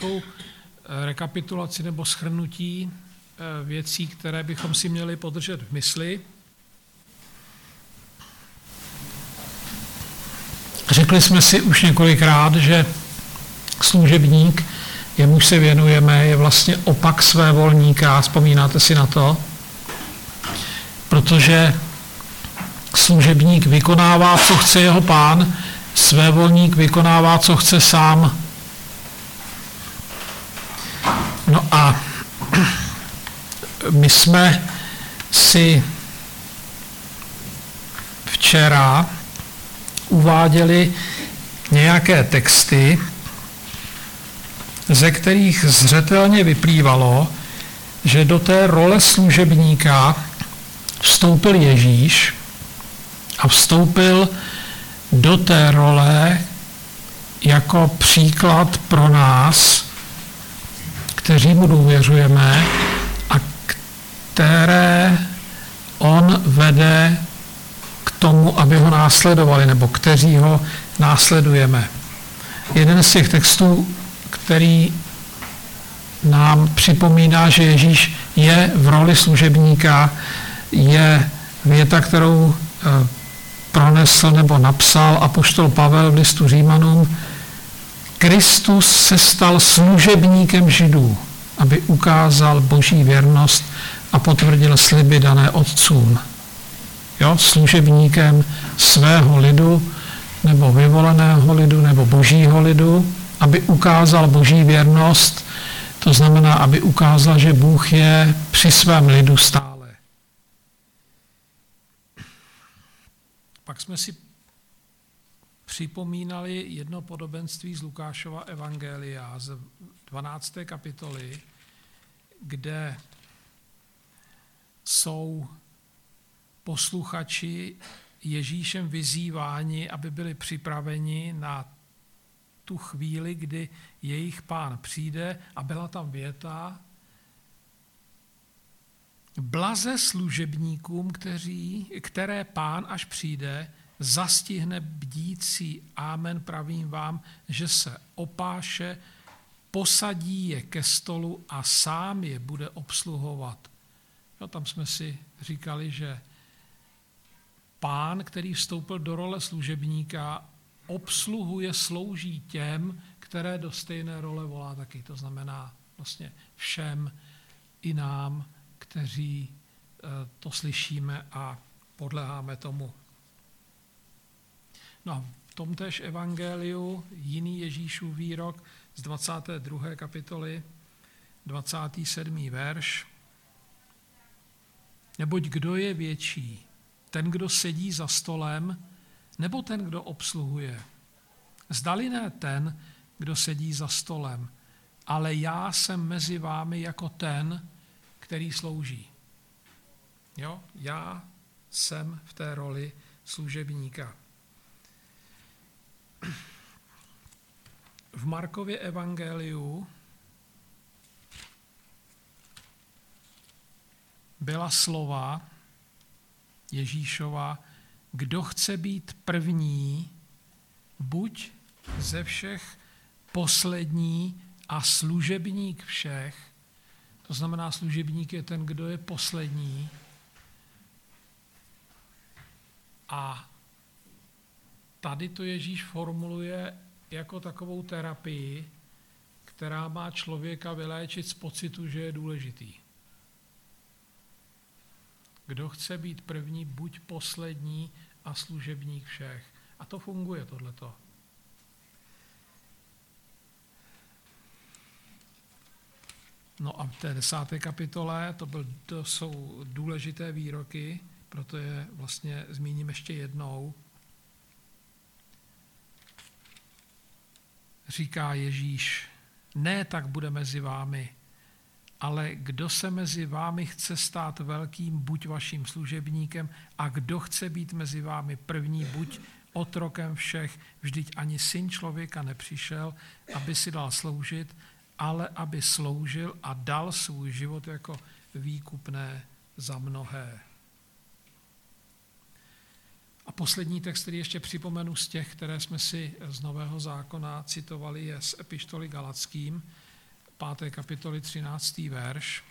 rekapitulaci nebo shrnutí věcí, které bychom si měli podržet v mysli. Řekli jsme si už několikrát, že služebník, jemuž se věnujeme, je vlastně opak svévolníka. Vzpomínáte si na to? Protože služebník vykonává, co chce jeho pán, svévolník vykonává, co chce sám. No a my jsme si včera uváděli nějaké texty, ze kterých zřetelně vyplývalo, že do té role služebníka vstoupil Ježíš a vstoupil do té role jako příklad pro nás, kteří mu důvěřujeme a které on vede k tomu, aby ho následovali, nebo kteří ho následujeme. Jeden z těch textů, který nám připomíná, že Ježíš je v roli služebníka, je věta, kterou pronesl nebo napsal apoštol Pavel v listu Římanům. Kristus se stal služebníkem Židů, aby ukázal boží věrnost a potvrdil sliby dané otcům. Jo, služebníkem svého lidu, nebo vyvoleného lidu, nebo božího lidu, aby ukázal boží věrnost, to znamená, aby ukázal, že Bůh je při svém lidu stále. Pak jsme si připomínali jedno podobenství z Lukášova evangelia z 12. kapitoly, kde jsou posluchači Ježíšem vyzýváni, aby byli připraveni na tu chvíli, kdy jejich pán přijde, a byla tam věta: blaze služebníkům, které pán, až přijde, zastihne bdící. Amen, pravím vám, že se opáše, posadí je ke stolu a sám je bude obsluhovat. No, tam jsme si říkali, že pán, který vstoupil do role služebníka, obsluhuje, slouží těm, které do stejné role volá taky. To znamená vlastně všem, i nám, kteří to slyšíme a podléháme tomu. No a v tomtéž evangeliu jiný Ježíšův výrok z 22. kapitoly, 27. verš. Neboť kdo je větší, ten, kdo sedí za stolem, nebo ten, kdo obsluhuje? Zdali ne ten, kdo sedí za stolem, ale já jsem mezi vámi jako ten, který slouží. Jo? Já jsem v té roli služebníka. V Markově evangeliu byla slova Ježíšova: kdo chce být první, buď ze všech poslední a služebník všech. To znamená, služebník je ten, kdo je poslední. A tady to Ježíš formuluje jako takovou terapii, která má člověka vyléčit z pocitu, že je důležitý. Kdo chce být první, buď poslední a služebník všech. A to funguje, tohleto. No a v té 10. kapitole to jsou důležité výroky, proto je vlastně zmíním ještě jednou. Říká Ježíš: ne tak bude mezi vámi, ale kdo se mezi vámi chce stát velkým, buď vaším služebníkem, a kdo chce být mezi vámi první, buď otrokem všech. Vždyť ani Syn člověka nepřišel, aby si dal sloužit, ale aby sloužil a dal svůj život jako výkupné za mnohé. A poslední text, který ještě připomenu z těch, které jsme si z Nového zákona citovali, je z epištoly Galatským, 5. kapitoli 13. verš.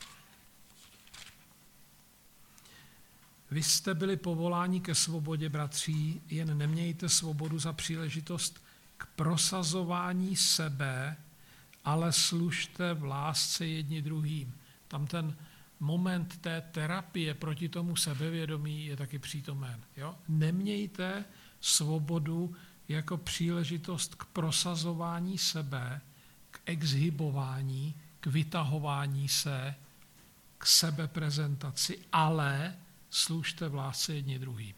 Vy jste byli povoláni ke svobodě, bratří, jen nemějte svobodu za příležitost k prosazování sebe, ale služte v lásce jedni druhým. Tam ten moment té terapie proti tomu sebevědomí je taky přítomen. Jo? Nemějte svobodu jako příležitost k prosazování sebe, k exhibování, k vytahování se, k sebeprezentaci, ale služte v lásce jedni druhým.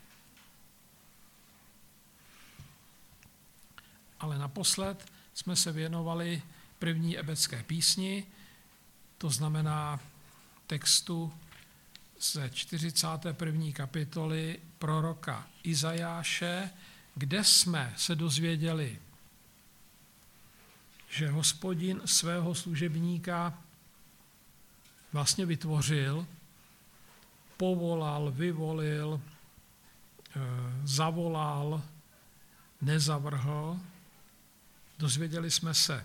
Ale naposled jsme se věnovali první ebecké písni, to znamená textu ze 41. kapitoly proroka Izajáše, kde jsme se dozvěděli, že Hospodin svého služebníka vlastně vytvořil, povolal, vyvolil, zavolal, nezavrhl. Dozvěděli jsme se,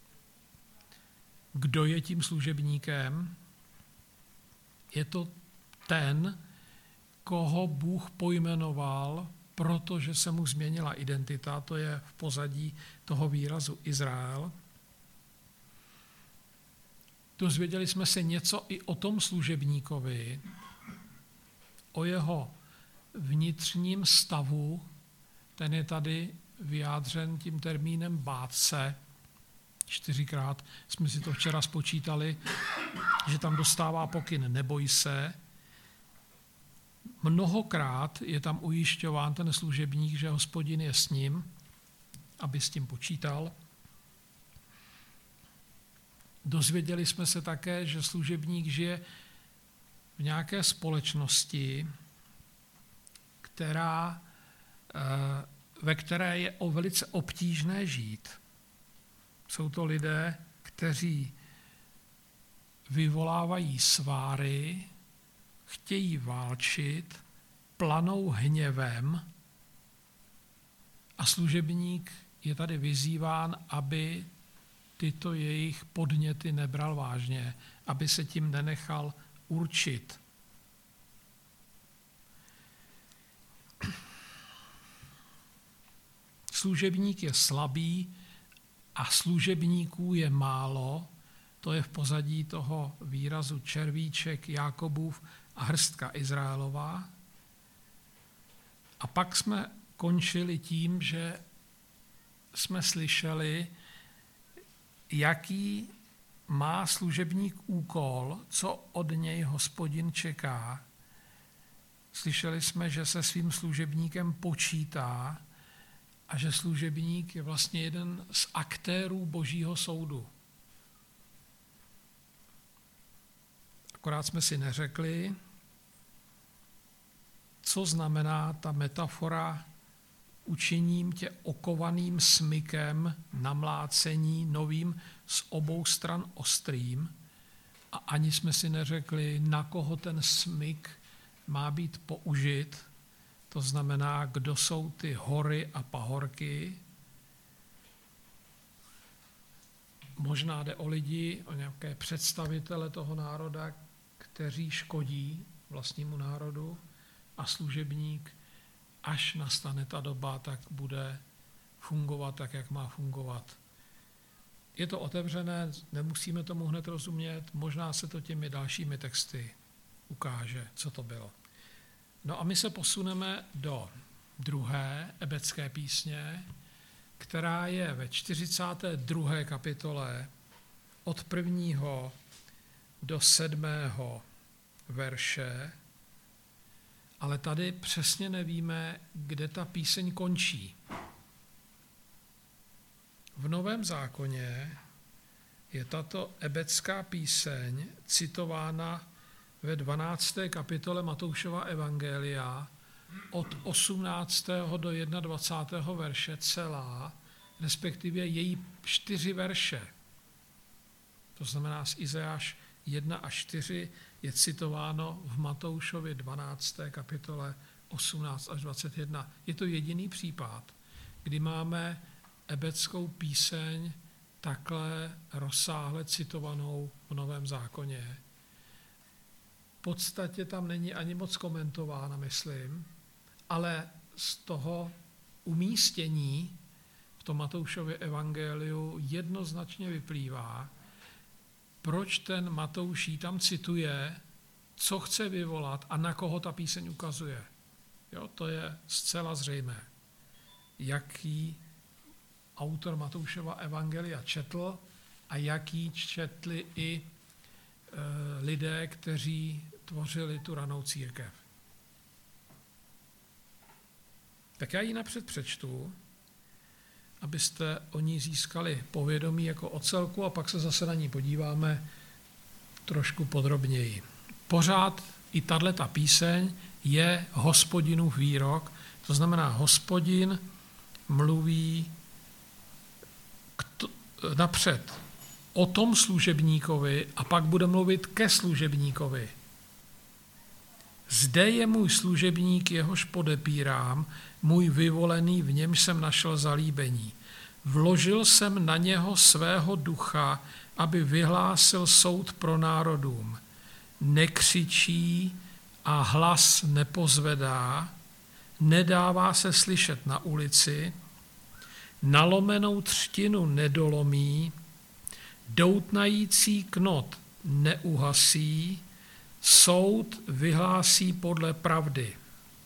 kdo je tím služebníkem. Je to ten, koho Bůh pojmenoval, protože se mu změnila identita, to je v pozadí toho výrazu Izrael. Dozvěděli jsme se něco i o tom služebníkovi, o jeho vnitřním stavu, ten je tady vyjádřen tím termínem bát se. 4krát jsme si to včera spočítali, že tam dostává pokyn neboj se. Mnohokrát je tam ujišťován ten služebník, že Hospodin je s ním, aby s tím počítal. Dozvěděli jsme se také, že služebník žije v nějaké společnosti, ve které je velice obtížné žít. Jsou to lidé, kteří vyvolávají sváry, chtějí válčit, planou hněvem a služebník je tady vyzýván, aby tyto jejich podněty nebral vážně, aby se tím nenechal určit. Služebník je slabý a služebníků je málo, to je v pozadí toho výrazu červíček Jákobův a hrstka Izraelová. A pak jsme končili tím, že jsme slyšeli, jaký má služebník úkol, co od něj Hospodin čeká. Slyšeli jsme, že se svým služebníkem počítá a že služebník je vlastně jeden z aktérů Božího soudu. Akorát jsme si neřekli, co znamená ta metafora učiním tě okovaným smykem namlácení novým z obou stran ostrým a ani jsme si neřekli, na koho ten smyk má být použit, to znamená, kdo jsou ty hory a pahorky. Možná jde o lidi, o nějaké představitele toho národa, kteří škodí vlastnímu národu a služebník, až nastane ta doba, tak bude fungovat tak, jak má fungovat. Je to otevřené, nemusíme tomu hned rozumět, možná se to těmi dalšími texty ukáže, co to bylo. No a my se posuneme do druhé ebecké písně, která je ve 42. kapitole od 1. do 7. verše, ale tady přesně nevíme, kde ta píseň končí. V Novém zákoně je tato ebecká píseň citována ve 12. kapitole Matoušova evangelia od 18. do 21. verše celá, respektive její 4 verše. To znamená z Izajáš 1 až 4 je citováno v Matoušově 12. kapitole 18 až 21. Je to jediný případ, kdy máme ebeckou píseň takhle rozsáhle citovanou v Novém zákoně. V podstatě tam není ani moc komentována, myslím, ale z toho umístění v tom Matoušově evangeliu jednoznačně vyplývá, proč ten Matouš jí tam cituje, co chce vyvolat a na koho ta píseň ukazuje. Jo, to je zcela zřejmé. Jaký autor Matoušova evangelia četl a jaký četli i lidé, kteří tvořili tu ranou církev. Tak já ji napřed přečtu, abyste o ní získali povědomí jako o celku a pak se zase na ní podíváme trošku podrobněji. Pořád i tato píseň je Hospodinův výrok, to znamená, Hospodin mluví napřed o tom služebníkovi a pak bude mluvit ke služebníkovi. Zde je můj služebník, jehož podepírám, můj vyvolený, v němž jsem našel zalíbení. Vložil jsem na něho svého ducha, aby vyhlásil soud pro národům. Nekřičí a hlas nepozvedá, nedává se slyšet na ulici, nalomenou třtinu nedolomí, doutnající knot neuhasí, soud vyhlásí podle pravdy.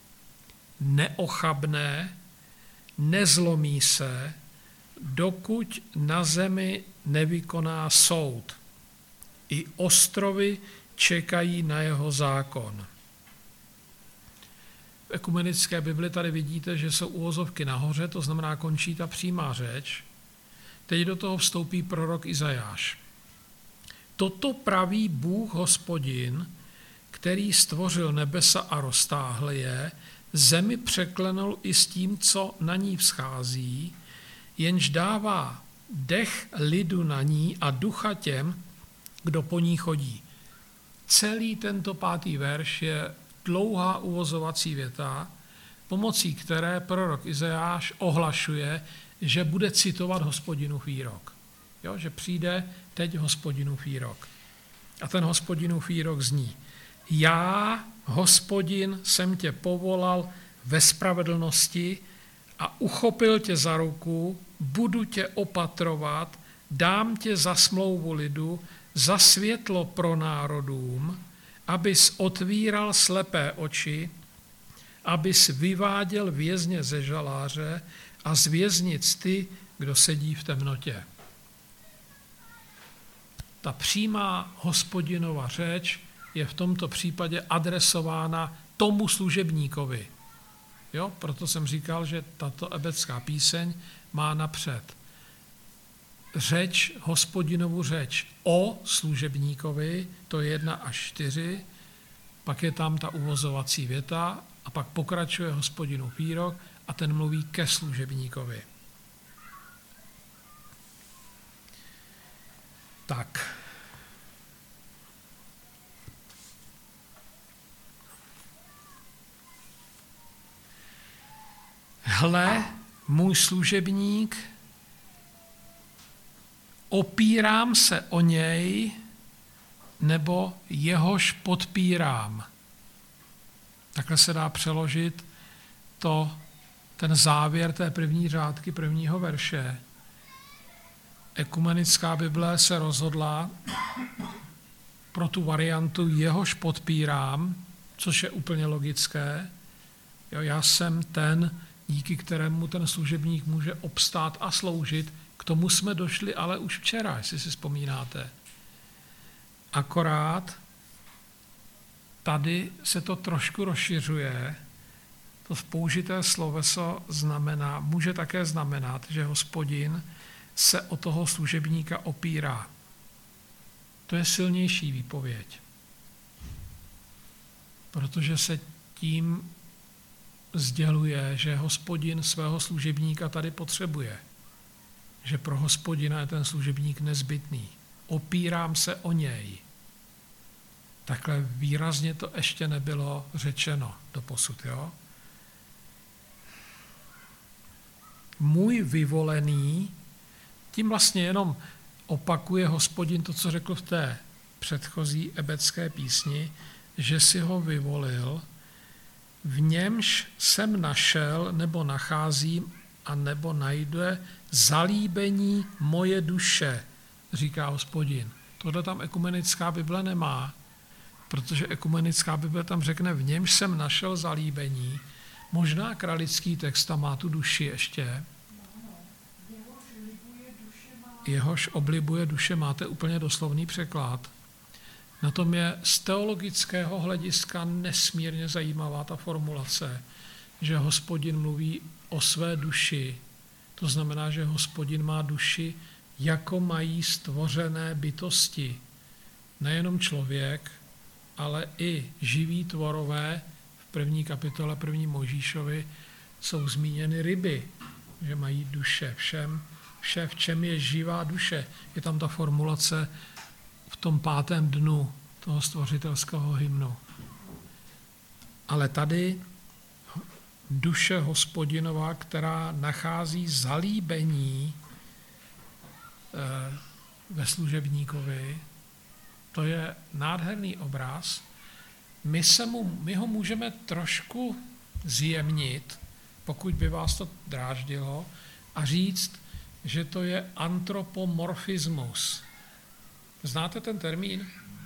Neochabné, nezlomí se, dokud na zemi nevykoná soud. I ostrovy čekají na jeho zákon. V ekumenické Bibli tady vidíte, že jsou uvozovky nahoře, to znamená, končí ta přímá řeč. Teď do toho vstoupí prorok Izajáš. Toto praví Bůh Hospodin, který stvořil nebesa a roztáhl je, zemi překlenul i s tím, co na ní vzchází, jenž dává dech lidu na ní a ducha těm, kdo po ní chodí. Celý tento 5. verš je dlouhá uvozovací věta, pomocí které prorok Izajáš ohlašuje, že bude citovat Hospodinův výrok. Jo, že přijde teď Hospodinův výrok. A ten Hospodinův výrok zní: Já, Hospodin, jsem tě povolal ve spravedlnosti a uchopil tě za ruku, budu tě opatrovat, dám tě za smlouvu lidu, za světlo pro národům, abys otvíral slepé oči, abys vyváděl vězně ze žaláře a z věznic ty, kdo sedí v temnotě. Ta přímá Hospodinova řeč je v tomto případě adresována tomu služebníkovi. Jo? Proto jsem říkal, že tato ebecká píseň má napřed řeč, Hospodinovu řeč o služebníkovi, to je 1 až 4, pak je tam ta uvozovací věta a pak pokračuje Hospodinův výrok a ten mluví ke služebníkovi. Tak. Hle, můj služebník, opírám se o něj, nebo jehož podpírám. Takhle se dá přeložit ten závěr té první řádky 1. verše. Ekumenická Bible se rozhodla pro tu variantu jehož podpírám, což je úplně logické. Jo, já jsem ten, díky kterému ten služebník může obstát a sloužit. K tomu jsme došli ale už včera, jestli si vzpomínáte. Akorát tady se to trošku rozšiřuje. To použité sloveso může také znamenat, že Hospodin se o toho služebníka opírá. To je silnější výpověď. Protože se tím sděluje, že Hospodin svého služebníka tady potřebuje. Že pro Hospodina je ten služebník nezbytný. Opírám se o něj. Takhle výrazně to ještě nebylo řečeno doposud, jo? tím vlastně jenom opakuje Hospodin to, co řekl v té předchozí ebecké písni, že si ho vyvolil, v němž jsem našel nebo nacházím a nebo najde zalíbení moje duše, říká Hospodin. Tohle tam ekumenická Bible nemá, protože ekumenická Bible tam řekne, v němž jsem našel zalíbení. Možná kralický text tam má tu duši ještě. Jehož oblibuje duše, máte úplně doslovný překlad. Na tom je z teologického hlediska nesmírně zajímavá ta formulace, že Hospodin mluví o své duši. To znamená, že Hospodin má duši, jako mají stvořené bytosti. Nejenom člověk, ale i živí tvorové. V první kapitole 1. Mojžíšovi jsou zmíněny ryby, že mají duše. Vše, v čem je živá duše. Je tam ta formulace v tom 5. dnu toho stvořitelského hymnu. Ale tady duše Hospodinova, která nachází zalíbení ve služebníkovi, to je nádherný obraz. My ho můžeme trošku zjemnit, pokud by vás to dráždilo, a říct, že to je antropomorfismus. Znáte ten termín?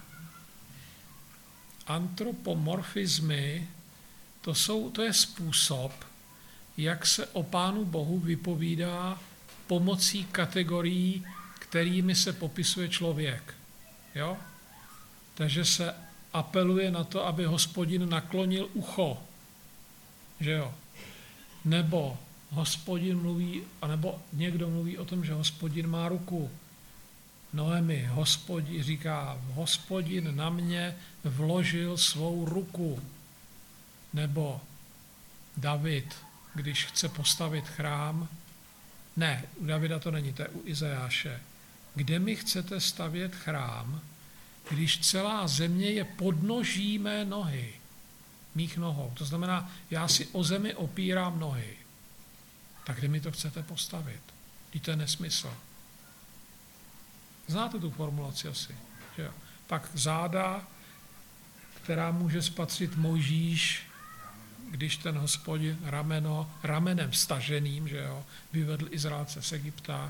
Antropomorfismy, to je způsob, jak se o Pánu Bohu vypovídá pomocí kategorií, kterými se popisuje člověk. Jo? Takže se apeluje na to, aby Hospodin naklonil ucho. Že jo? Nebo Hospodin mluví, anebo někdo mluví o tom, že Hospodin má ruku. Noemi, Hospodin říká, Hospodin na mě vložil svou ruku. Nebo David, když chce postavit chrám, ne, u Davida to není, to je u Izajáše. Kde mi chcete stavět chrám, když celá země je podnoží mé nohy, mých nohou. To znamená, já si o zemi opírám nohy. Tak kde mi to chcete postavit? To je nesmysl. Znáte tu formulaci asi? Že jo? Pak záda, která může spatřit Mojžíš, když ten Hospodin ramenem staženým, že jo, vyvedl Izraelce z Egypta.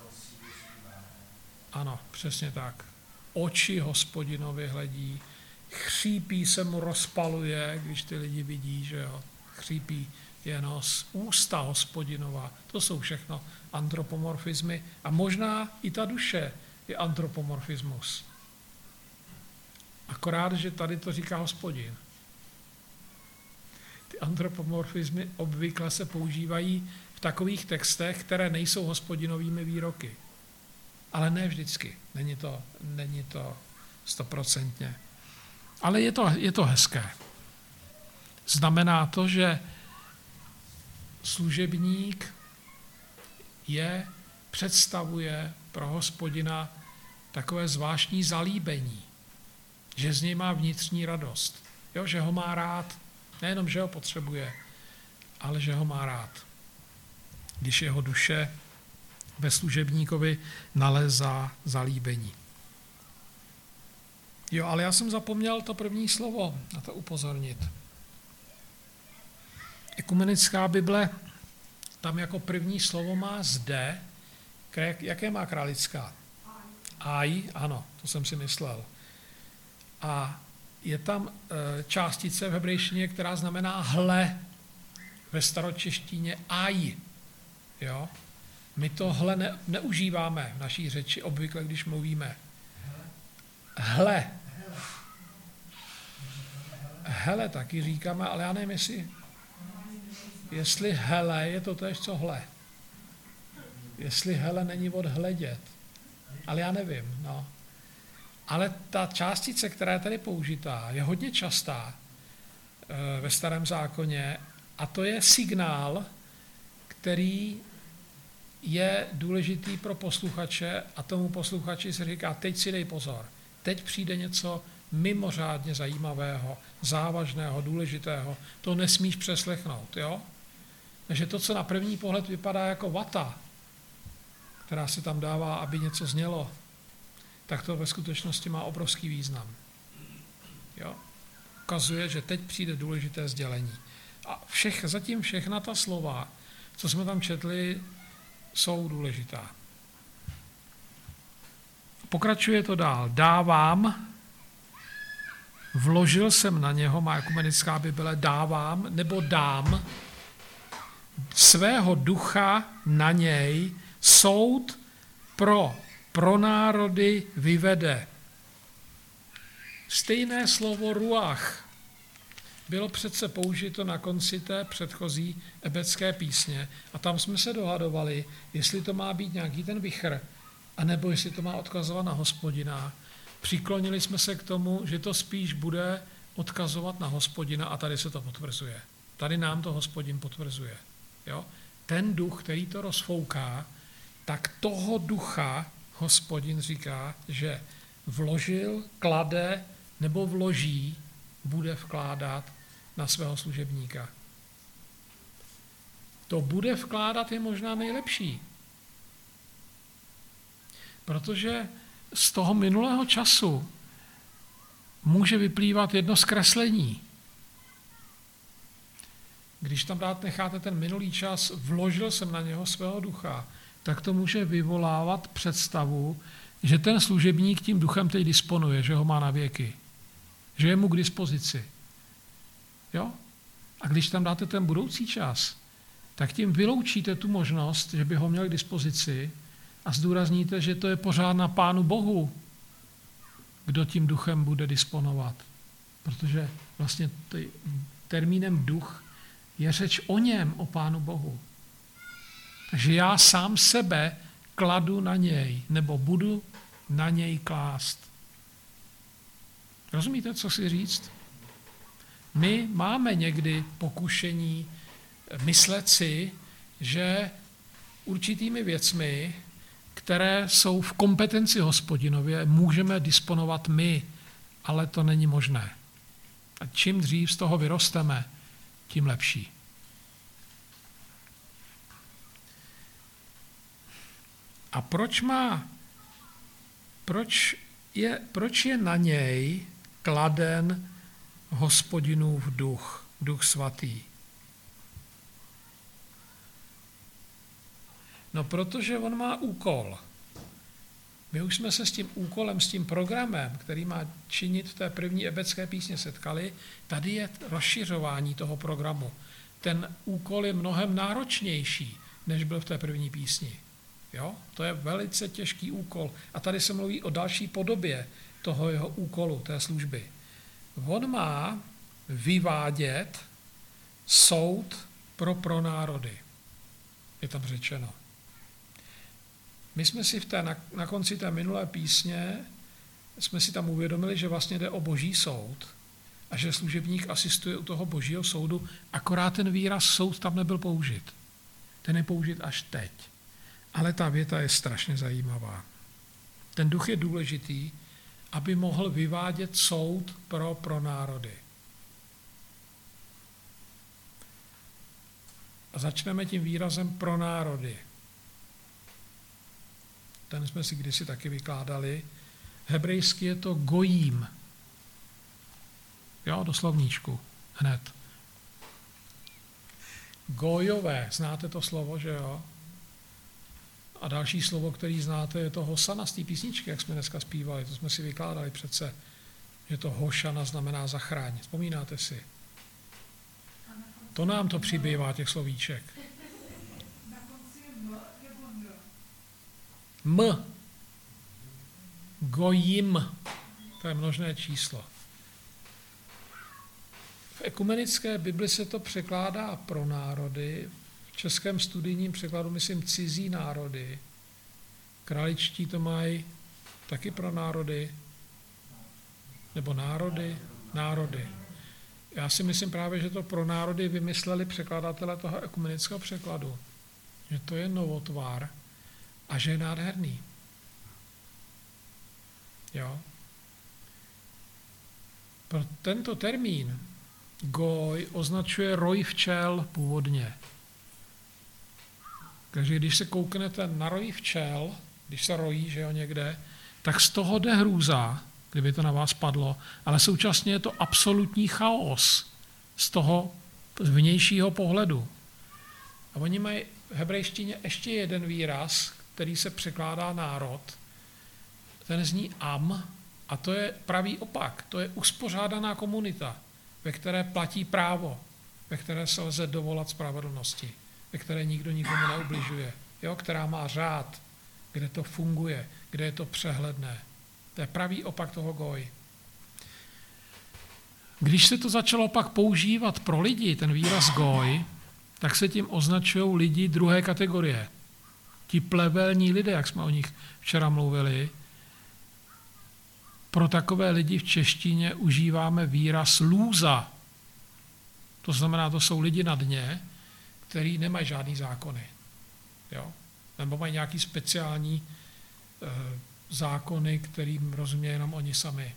Ano, přesně tak. Oči Hospodinovi hledí, chřípí se mu rozpaluje, když ty lidi vidí, že jo, chřípí je nos, ústa Hospodinova. To jsou všechno antropomorfismy a možná i ta duše je antropomorfismus. Akorát, že tady to říká Hospodin. Ty antropomorfismy obvykle se používají v takových textech, které nejsou Hospodinovými výroky. Ale ne vždycky. Není to 100%. Ale je to hezké. Znamená to, že služebník představuje pro Hospodina takové zvláštní zalíbení, že z něj má vnitřní radost, jo, že ho má rád, nejenom, že ho potřebuje, ale že ho má rád. Když jeho duše ve služebníkovi nalézá zalíbení. Jo, ale já jsem zapomněl to první slovo na to upozornit. Ekumenická Bible tam jako první slovo má zde, jaké má kralická? Aj, ano, to jsem si myslel. A je tam částice v hebrejštině, která znamená hle, ve staročeštině aj. Jo? My to hle neužíváme v naší řeči obvykle, když mluvíme. Hle. Hele taky říkáme, ale já nevím, jestli hele je to též co hle. Jestli hele není od hledět. Ale já nevím, no. Ale ta částice, která je tady použitá, je hodně častá ve Starém zákoně a to je signál, který je důležitý pro posluchače a tomu posluchači se říká, teď si dej pozor, teď přijde něco mimořádně zajímavého, závažného, důležitého, to nesmíš přeslechnout, jo? Takže to, co na první pohled vypadá jako vata, která se tam dává, aby něco znělo, tak to ve skutečnosti má obrovský význam. Jo? Ukazuje, že teď přijde důležité sdělení. A zatím všechna ta slova, co jsme tam četli, jsou důležitá. Pokračuje to dál. Dávám, vložil jsem na něho, má ekumenická Bible, dávám nebo dám svého ducha na něj, soud pro národy vyvede. Stejné slovo ruach bylo přece použito na konci té předchozí ebecké písně a tam jsme se dohadovali, jestli to má být nějaký ten vichr, anebo jestli to má odkazovat na Hospodina. Přiklonili jsme se k tomu, že to spíš bude odkazovat na Hospodina a tady se to potvrzuje. Tady nám to Hospodin potvrzuje. Jo? Ten duch, který to rozfouká, tak toho ducha Hospodin říká, že vložil, klade nebo vloží, bude vkládat na svého služebníka. To bude vkládat je možná nejlepší. Protože z toho minulého času může vyplývat jedno zkreslení. Když tam necháte ten minulý čas, vložil jsem na něho svého ducha, tak to může vyvolávat představu, že ten služebník tím duchem teď disponuje, že ho má na věky, že je mu k dispozici. Jo? A když tam dáte ten budoucí čas, tak tím vyloučíte tu možnost, že by ho měl k dispozici a zdůrazníte, že to je pořád na Pánu Bohu, kdo tím duchem bude disponovat. Protože vlastně termínem duch je řeč o něm, o Pánu Bohu. Takže já sám sebe kladu na něj, nebo budu na něj klást. Rozumíte, co si říct? My máme někdy pokušení myslet si, že určitými věcmi, které jsou v kompetenci Hospodinově, můžeme disponovat my, ale to není možné. A čím dřív z toho vyrosteme, tím lepší. A proč je na něj kladen Hospodinův duch, duch svatý? No, protože on má úkol. My už jsme se s tím úkolem, s tím programem, který má činit v té první ebecké písně, setkali. Tady je rozšiřování toho programu. Ten úkol je mnohem náročnější, než byl v té první písni. Jo? To je velice těžký úkol. A tady se mluví o další podobě toho jeho úkolu, té služby. On má vyvádět soud pro národy. Je tam řečeno. My jsme si na konci té minulé písně jsme si tam uvědomili, že vlastně jde o boží soud a že služebník asistuje u toho božího soudu, akorát ten výraz soud tam nebyl použit. Ten je použit až teď. Ale ta věta je strašně zajímavá. Ten duch je důležitý, aby mohl vyvádět soud pro národy. A začneme tím výrazem pro národy. Ten jsme si kdysi taky vykládali. Hebrejsky je to gojím. Jo, do slovníčku. Hned. Gojové, znáte to slovo, že jo? A další slovo, který znáte, je to hosana z té písničky, jak jsme dneska zpívali. To jsme si vykládali přece, že to hošana znamená zachráň. Vzpomínáte si? To nám to přibývá, těch slovíček. M. Gojim. To je množné číslo. V ekumenické Bibli se to překládá pro národy, v českém studijním překladu myslím cizí národy. Králičtí to mají taky pro národy. Nebo národy. Já si myslím právě, že to pro národy vymysleli překladatelé toho ekumenického překladu. Že to je novotvar a že je nádherný. Jo. Pro tento termín goj označuje roj včel původně. Takže když se kouknete na roj včel, když se rojí, že jo, někde, tak z toho jde hrůza, kdyby to na vás padlo, ale současně je to absolutní chaos z toho vnějšího pohledu. A oni mají v hebrejštině ještě jeden výraz, který se překládá národ. Ten zní am a to je pravý opak. To je uspořádaná komunita, ve které platí právo, ve které se lze dovolat spravedlnosti, ve které nikdo nikomu neubližuje, jo? Která má řád, kde to funguje, kde je to přehledné. To je pravý opak toho goj. Když se to začalo pak používat pro lidi, ten výraz goj, tak se tím označují lidi druhé kategorie. Ti plevelní lidé, jak jsme o nich včera mluvili. Pro takové lidi v češtině užíváme výraz lůza. To znamená, to jsou lidi na dně, kteří nemají žádný zákony. Jo? Nebo mají nějaký speciální zákony, kterým rozumějí jenom oni sami.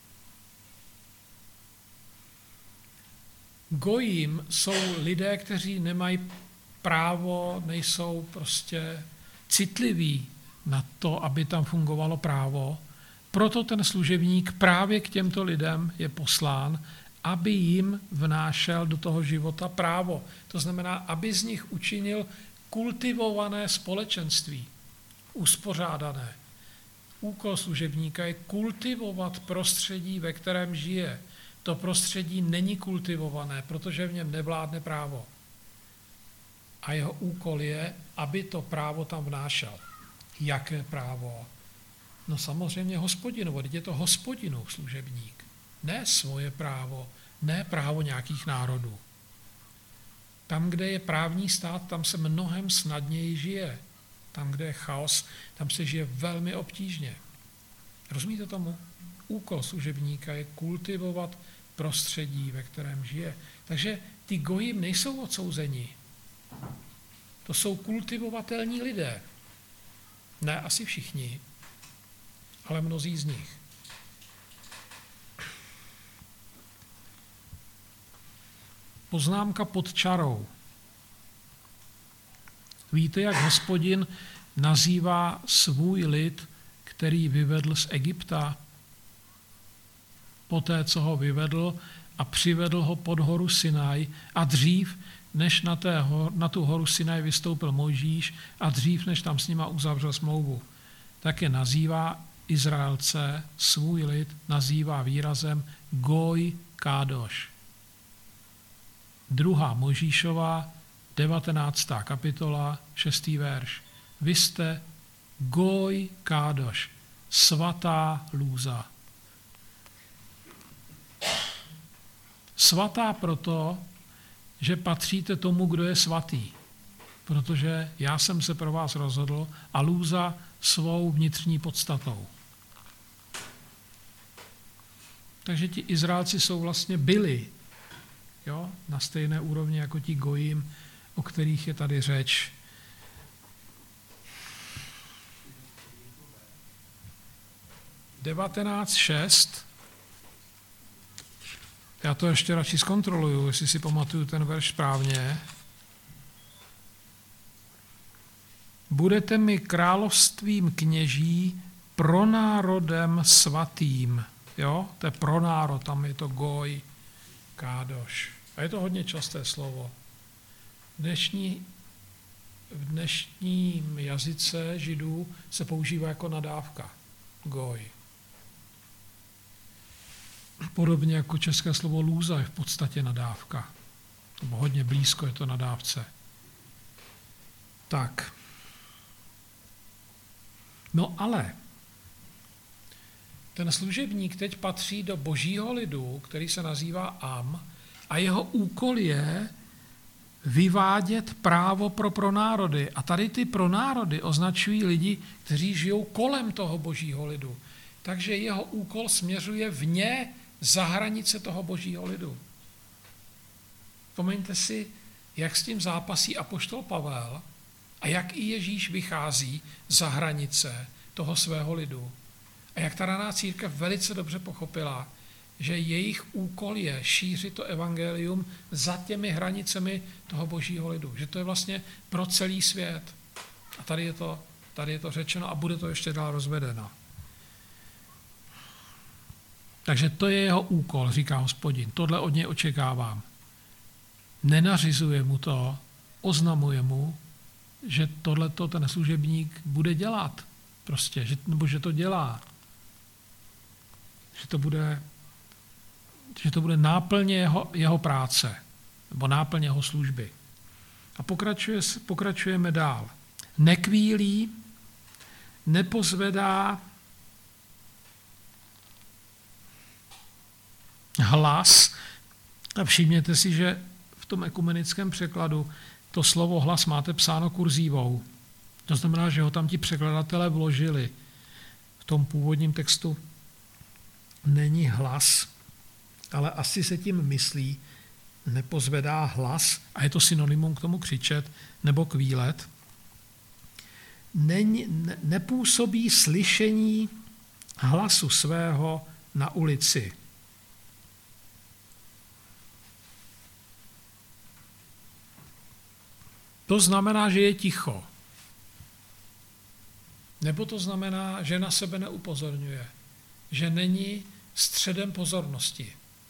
Gojím jsou lidé, kteří nemají právo, nejsou prostě citliví na to, aby tam fungovalo právo. Proto ten služebník právě k těmto lidem je poslán, aby jim vnášel do toho života právo. To znamená, aby z nich učinil kultivované společenství, uspořádané. Úkol služebníka je kultivovat prostředí, ve kterém žije. To prostředí není kultivované, protože v něm nevládne právo. A jeho úkol je, aby to právo tam vnášel. Jaké právo? No samozřejmě Hospodinovo, teď je to Hospodinův služebník. Ne svoje právo, ne právo nějakých národů. Tam, kde je právní stát, tam se mnohem snadněji žije. Tam, kde je chaos, tam se žije velmi obtížně. Rozumíte tomu? Úkol služebníka je kultivovat prostředí, ve kterém žije. Takže ty gojim nejsou odsouzeni. To jsou kultivovatelní lidé. Ne asi všichni, ale mnozí z nich. Poznámka pod čarou. Víte, jak Hospodin nazývá svůj lid, který vyvedl z Egypta? Poté, co ho vyvedl a přivedl ho pod horu Sinaj a dřív, než na tu horu Sinaj vystoupil Mojžíš a dřív, než tam s nima uzavřel smlouvu, tak je nazývá Izraelce, svůj lid, nazývá výrazem Goj Kádoš. 2. Mojžíšova, 19. kapitola, 6. verš. Vy jste Goj Kádoš, svatá lůza. Svatá proto, že patříte tomu, kdo je svatý. Protože já jsem se pro vás rozhodl a lůza svou vnitřní podstatou. Takže ti Izraelci jsou vlastně byli, jo, na stejné úrovni jako ti gojím, o kterých je tady řeč. (19.6) Já to ještě radši zkontroluju, jestli si pamatuju ten verš správně. Budete mi královstvím kněží pronárodem svatým. Jo, to je pronárod, tam je to goj, kádoš. A je to hodně časté slovo. V dnešním jazyce židů se používá jako nadávka. Goj. Podobně jako české slovo lůza je v podstatě nadávka. Nebo hodně blízko je to nadávce. Tak. No ale ten služebník teď patří do božího lidu, který se nazývá Am, a jeho úkol je vyvádět právo pro pronárody. A tady ty pronárody označují lidi, kteří žijou kolem toho božího lidu. Takže jeho úkol směřuje vně za hranice toho božího lidu. Vzpomeňte si, jak s tím zápasí apoštol Pavel a jak i Ježíš vychází za hranice toho svého lidu. A jak ta raná církev velice dobře pochopila, že jejich úkol je šířit to evangelium za těmi hranicemi toho božího lidu. Že to je vlastně pro celý svět. A tady je to řečeno a bude to ještě dál rozvedeno. Takže to je jeho úkol, říká Hospodin. Tohle od něj očekávám. Nenařizuje mu to, oznamuje mu, že tohleto ten služebník bude dělat. Prostě, že to dělá. Že to bude náplně jeho práce, nebo náplně jeho služby. A pokračujeme dál. Nekvílí, nepozvedá hlas. A všimněte si, že v tom ekumenickém překladu to slovo hlas máte psáno kurzívou. To znamená, že ho tam ti překladatelé vložili. V tom původním textu není hlas, ale asi se tím myslí, nepozvedá hlas, a je to synonymum k tomu křičet nebo kvílet. Nepůsobí slyšení hlasu svého na ulici. To znamená, že je ticho. Nebo to znamená, že na sebe neupozorňuje. Že není středem pozornosti.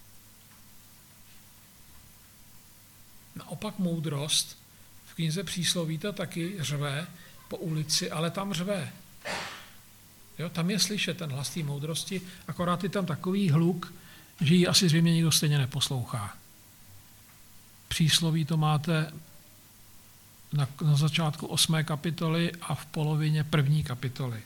Naopak moudrost v knize Přísloví to taky řve po ulici, ale tam řve. Jo, tam je slyšet ten hlas té moudrosti, akorát je tam takový hluk, že ji asi zřejmě nikdo stejně neposlouchá. Přísloví to máte na začátku 8. kapitoly a v polovině 1. kapitoly.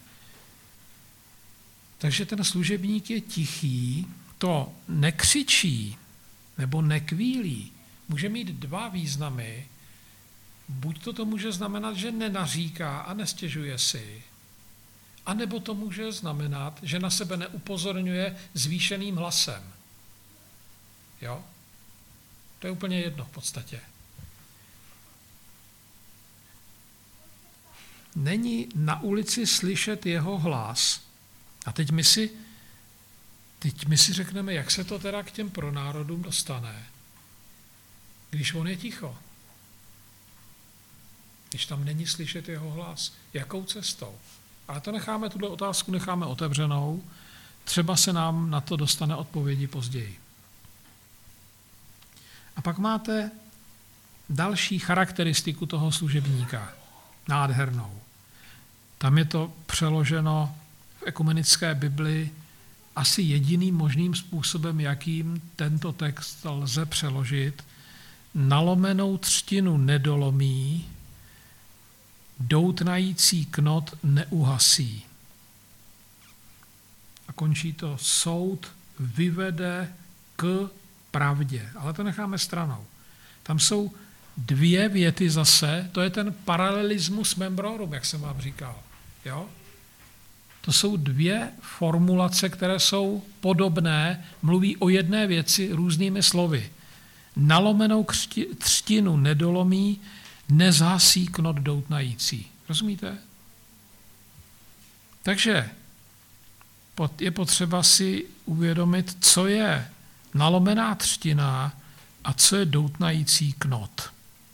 Takže ten služebník je tichý, to nekřičí nebo nekvílí. Může mít dva významy. Buď to může znamenat, že nenaříká a nestěžuje si, anebo to může znamenat, že na sebe neupozorňuje zvýšeným hlasem. Jo? To je úplně jedno v podstatě. Není na ulici slyšet jeho hlas. A teď my si řekneme, jak se to teda k těm pronárodům dostane, když on je ticho. Když tam není slyšet jeho hlas. Jakou cestou? Ale tuto otázku necháme otevřenou. Třeba se nám na to dostane odpovědi později. A pak máte další charakteristiku toho služebníka. Nádhernou. Tam je to přeloženo v ekumenické Bibli asi jediným možným způsobem, jakým tento text lze přeložit. Nalomenou třtinu nedolomí, doutnající knot neuhasí. A končí to: soud vyvede k pravdě. Ale to necháme stranou. Tam jsou dvě věty zase, to je ten paralelismus membrorum, jak jsem vám říkal. Jo? To jsou dvě formulace, které jsou podobné, mluví o jedné věci různými slovy. Nalomenou třtinu nedolomí, nezhasí knot doutnající. Rozumíte? Takže je potřeba si uvědomit, co je nalomená třtina a co je doutnající knot.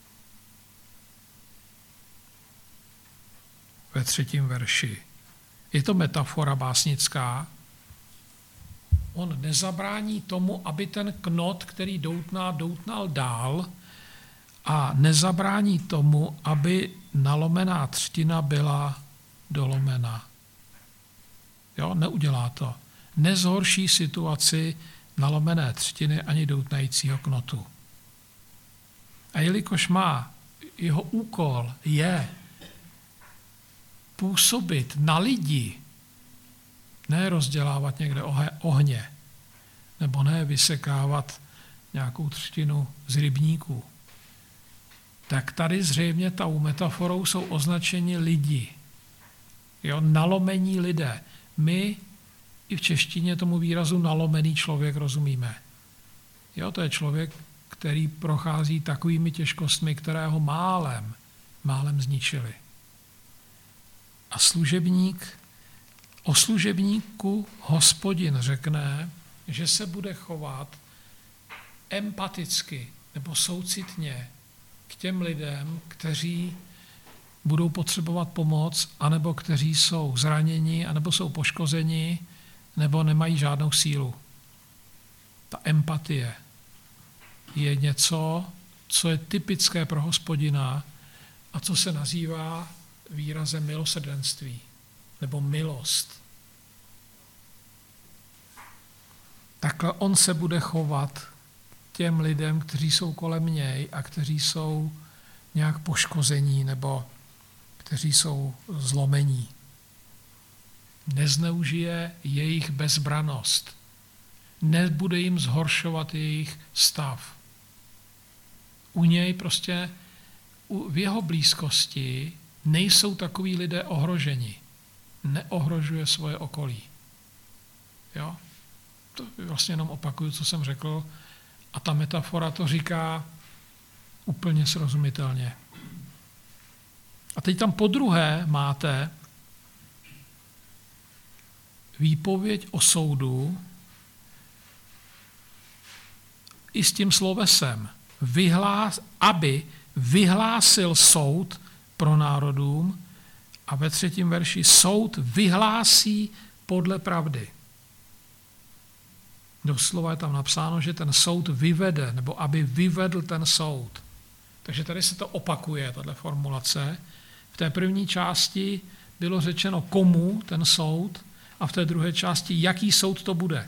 Ve 3. verši. Je to metafora básnická. On nezabrání tomu, aby ten knot, který doutnal dál, a nezabrání tomu, aby nalomená třtina byla dolomena. Jo, neudělá to. Nezhorší situaci nalomené třtiny ani doutnajícího knotu. A jelikož jeho úkol je působit na lidi, ne rozdělávat někde ohně, nebo ne vysekávat nějakou třtinu z rybníků, tak tady zřejmě tou metaforou jsou označeni lidi. Jo, nalomení lidé. My i v češtině tomu výrazu nalomený člověk rozumíme. Jo, to je člověk, který prochází takovými těžkostmi, které ho málem zničily. A o služebníku Hospodin řekne, že se bude chovat empaticky nebo soucitně k těm lidem, kteří budou potřebovat pomoc, anebo kteří jsou zraněni, anebo jsou poškozeni, nebo nemají žádnou sílu. Ta empatie je něco, co je typické pro Hospodina a co se nazývá výrazem milosrdenství nebo milost. Takhle on se bude chovat těm lidem, kteří jsou kolem něj a kteří jsou nějak poškození nebo kteří jsou zlomení. Nezneužije jejich bezbranost. Nebude jim zhoršovat jejich stav. U něj prostě v jeho blízkosti nejsou takoví lidé ohroženi. Neohrožuje svoje okolí. Jo? To vlastně jenom opakuju, co jsem řekl. A ta metafora to říká úplně srozumitelně. A teď tam podruhé máte výpověď o soudu i s tím slovesem, aby vyhlásil soud pro národům a ve 3. verši soud vyhlásí podle pravdy. Doslova je tam napsáno, že ten soud vyvede, nebo aby vyvedl ten soud. Takže tady se to opakuje, tato formulace. V té první části bylo řečeno, komu ten soud, a v té druhé části, jaký soud to bude.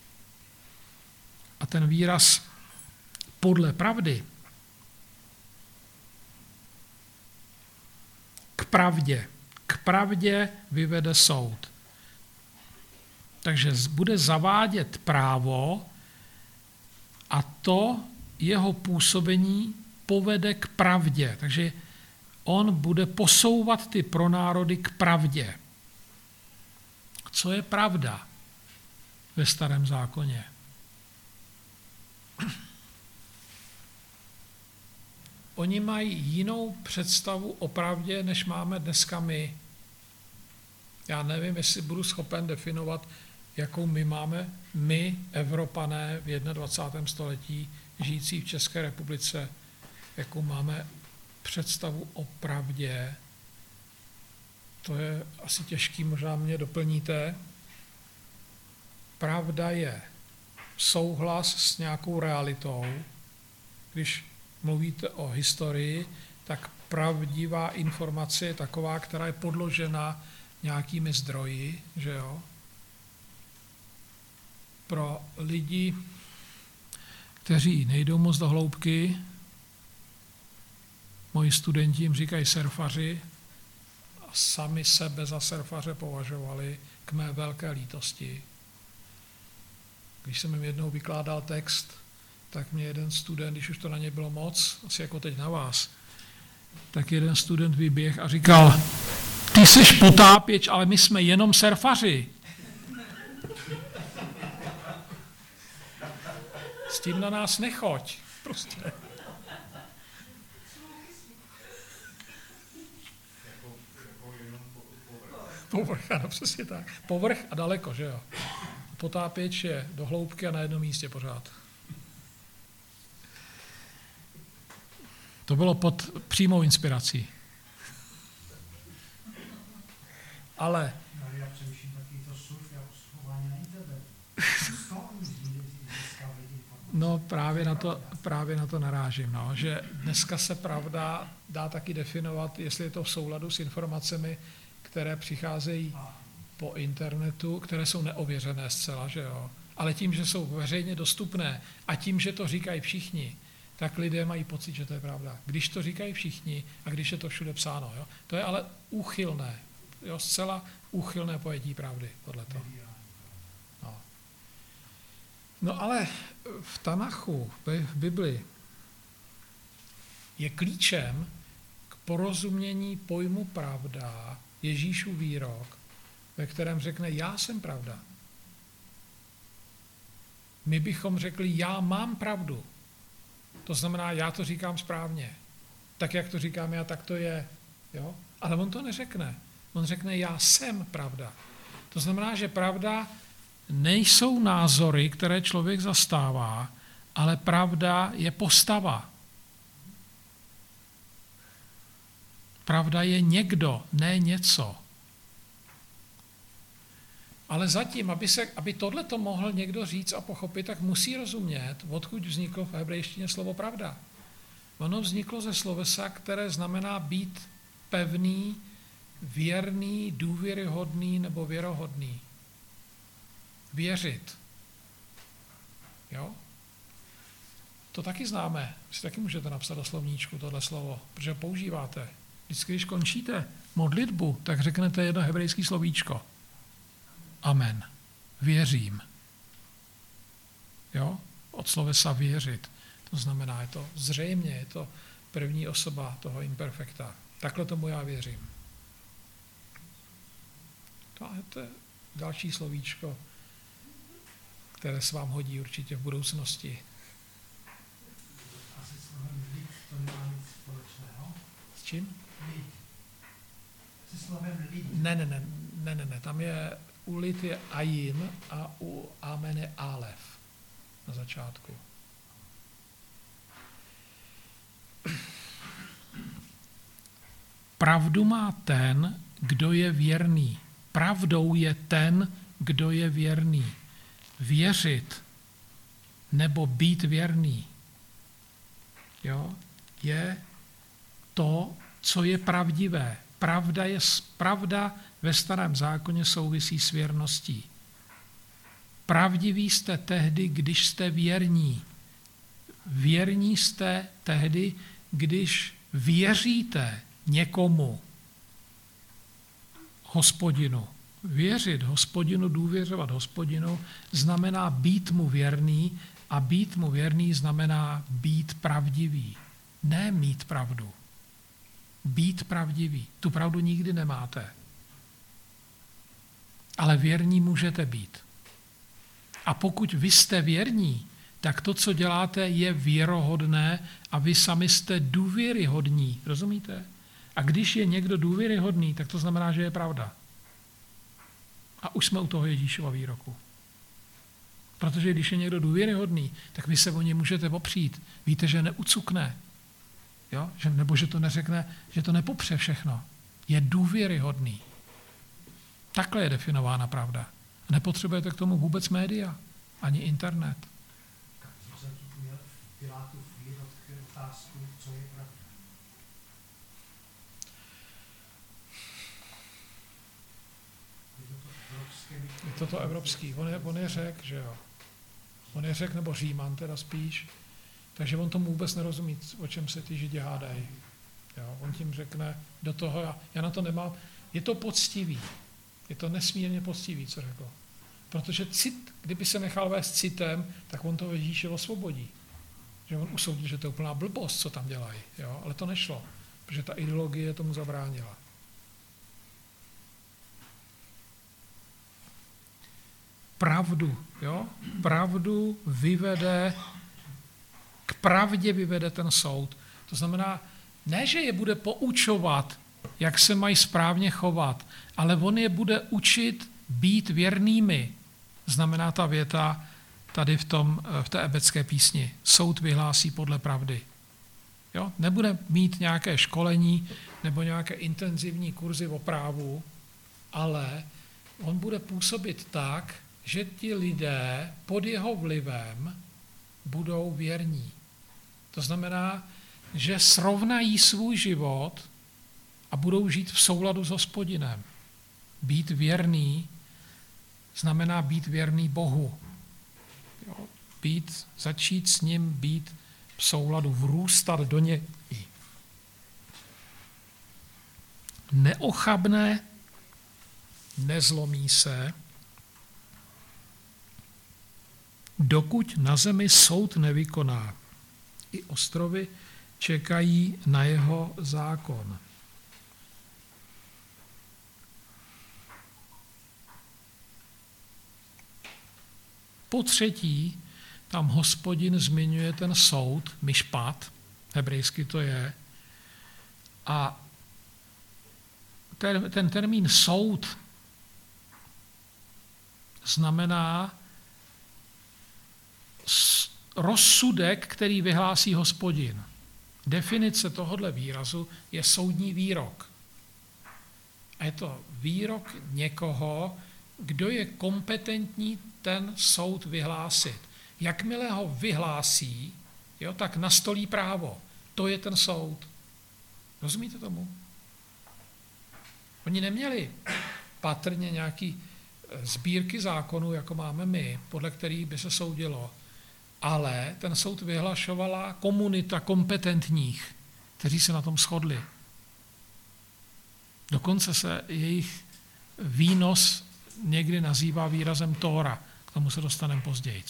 A ten výraz podle pravdy k pravdě vyvede soud. Takže bude zavádět právo a to jeho působení povede k pravdě. Takže on bude posouvat ty pronárody k pravdě. Co je pravda ve Starém zákoně? Oni mají jinou představu o pravdě, než máme dneska my. Já nevím, jestli budu schopen definovat, jakou my máme, my, Evropané v 21. století, žijící v České republice, jakou máme představu o pravdě. To je asi těžký, možná mě doplníte. Pravda je souhlas s nějakou realitou. Když mluvíte o historii, tak pravdivá informace je taková, která je podložena nějakými zdroji, že jo? Pro lidi, kteří nejdou moc do hloubky, moji studenti jim říkají surfaři a sami sebe za surfaře považovali k mé velké lítosti. Když jsem jim jednou vykládal text, tak mě jeden student, když už to na ně bylo moc, asi jako teď na vás, tak jeden student vyběh a říkal, ty jsi potápěč, ale my jsme jenom surfaři. S tím na nás nechoď. Prostě. Povrch, ano, přesně tak. Povrch a daleko, že jo. Potápěč je do hloubky a na jednom místě pořád. To bylo pod přímou inspirací. Ale já přemýšlím taky to surf jako schování na internetu. No právě na to narážím, no, že dneska se pravda dá taky definovat, jestli je to v souladu s informacemi, které přicházejí po internetu, které jsou neověřené zcela, že jo. Ale tím, že jsou veřejně dostupné a tím, že to říkají všichni, tak lidé mají pocit, že to je pravda. Když to říkají všichni a když je to všude psáno, jo. To je ale úchylné, jo, zcela úchylné pojetí pravdy, tohleto. No ale v Tanachu, v Bibli, je klíčem k porozumění pojmu pravda Ježíšův výrok, ve kterém řekne, já jsem pravda. My bychom řekli, já mám pravdu. To znamená, já to říkám správně. Tak, jak to říkám já, tak to je. Jo? Ale on to neřekne. On řekne, já jsem pravda. To znamená, že pravda nejsou názory, které člověk zastává, ale pravda je postava. Pravda je někdo, ne něco. Ale zatím, aby tohleto mohl někdo říct a pochopit, tak musí rozumět, odkud vzniklo v hebrejštině slovo pravda. Ono vzniklo ze slovesa, které znamená být pevný, věrný, důvěryhodný nebo věrohodný. Věřit. Jo? To taky známe. Si taky můžete napsat do slovníčku tohle slovo, protože ho používáte. Vždycky, když končíte modlitbu, tak řeknete jedno hebrejské slovíčko. Amen. Věřím. Jo? Od slovesa věřit. To znamená, je to zřejmě, je to první osoba toho imperfekta. Takhle tomu já věřím. To je další slovíčko, které se vám hodí určitě v budoucnosti. Asi slovem lid to nemá nic společného. S čím? Lid. Se slovem lid. Ne. Tam je, u lid je ajin a u amen je alef na začátku. Pravdu má ten, kdo je věrný. Pravdou je ten, kdo je věrný. Věřit nebo být věrný, jo, je to, co je pravdivé. Pravda ve Starém zákoně souvisí s věrností. Pravdiví jste tehdy, když jste věrní. Věrní jste tehdy, když věříte někomu, Hospodinu. Věřit Hospodinu, důvěřovat Hospodinu znamená být mu věrný a být mu věrný znamená být pravdivý. Ne mít pravdu. Být pravdivý. Tu pravdu nikdy nemáte. Ale věrní můžete být. A pokud vy jste věrní, tak to, co děláte, je věrohodné a vy sami jste důvěryhodní. Rozumíte? A když je někdo důvěryhodný, tak to znamená, že je pravda. A už jsme u toho Ježíšova výroku. Protože když je někdo důvěryhodný, tak vy se o něj můžete opřít. Víte, že neucukne. Jo? Nebo že to neřekne, že to nepopře všechno. Je důvěryhodný. Takhle je definována pravda. Nepotřebujete k tomu vůbec média, ani internet. Tak jsem měl Pilátův výrok otázku, co je pravda. Je to evropský. On je Řek, že jo. On je Řek nebo Říman teda spíš. Takže on tomu vůbec nerozumí, o čem se ty Židi hádají. Jo, on tím řekne do toho, já na to nemám. Je to poctivý. Je to nesmírně poctivý, co řekl. Protože cit, kdyby se nechal vést citem, tak on toho Ježíše osvobodí. Že on usoudil, že to je úplná blbost, co tam dělají. Jo? Ale to nešlo, protože ta ideologie tomu zabránila. Pravdu vyvede, k pravdě vyvede ten soud. To znamená, ne, že je bude poučovat, jak se mají správně chovat, ale on je bude učit být věrnými. Znamená ta věta tady v té ebecké písni. Soud vyhlásí podle pravdy. Jo? Nebude mít nějaké školení nebo nějaké intenzivní kurzy o právu, ale on bude působit tak, že ti lidé pod jeho vlivem budou věrní. To znamená, že srovnají svůj život a budou žít v souladu s Hospodinem. Být věrný znamená být věrný Bohu. Jo? Začít s ním být v souladu, vrůstat do něj. Neochabne, nezlomí se, dokud na zemi soud nevykoná. I ostrovy čekají na jeho zákon. Po třetí, tam Hospodin zmiňuje ten soud, mišpat, hebrejsky to je, a ten termín soud znamená rozsudek, který vyhlásí Hospodin. Definice tohohle výrazu je soudní výrok. A je to výrok někoho, kdo je kompetentní ten soud vyhlásit. Jakmile ho vyhlásí, jo, tak nastolí právo. To je ten soud. Rozumíte tomu? Oni neměli patrně nějaký sbírky zákonů, jako máme my, podle kterých by se soudilo, ale ten soud vyhlašovala komunita kompetentních, kteří se na tom shodli. Dokonce se jejich výnos někdy nazývá výrazem Tóra. K tomu se dostaneme později.